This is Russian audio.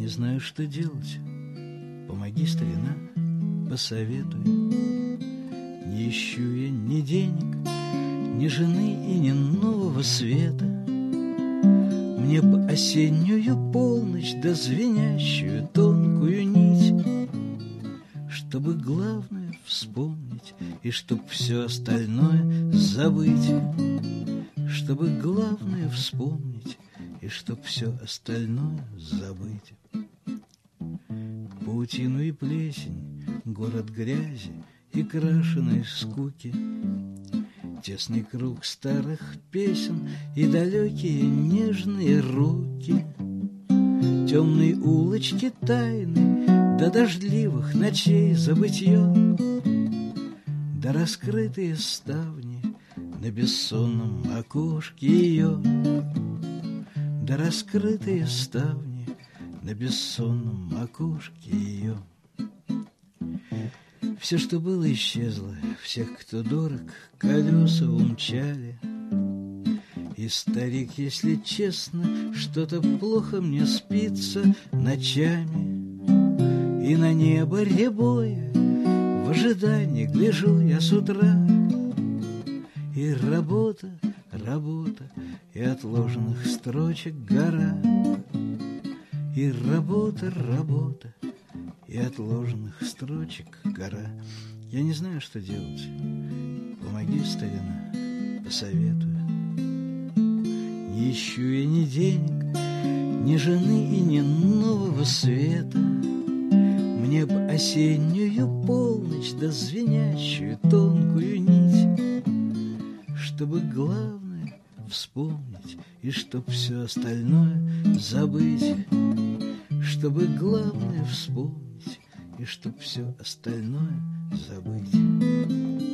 не знаю, что делать. Помоги, старина, посоветуй. Не ищу я ни денег, ни жены и ни нового света. Мне б осеннюю полночь да звенящую тонкую нить, чтобы главное вспомнить и чтоб все остальное забыть. Чтобы главное вспомнить и чтоб все остальное забыть. Паутину и плесень, город грязи и крашеной скуки, тесный круг старых песен и далекие нежные руки, темные улочки тайны до дождливых ночей забытье, да раскрытые ставни на бессонном окошке ее, да раскрытые ставни на бессонном окошке ее. Все, что было, исчезло, всех, кто дорог, колеса умчали. И, старик, если честно, что-то плохо мне спится ночами, и на небо рябое в ожидании гляжу я с утра. И работа, работа, и отложенных строчек гора. И работа, работа, и отложенных строчек гора. Я не знаю, что делать. Помоги, старина, посоветуй. Не ищу я ни денег, ни жены и ни нового света. Мне б осеннюю полночь да звенящую тонкую нить, чтобы главное вспомнить и чтоб все остальное забыть. Чтобы главное вспомнить и чтоб все остальное забыть.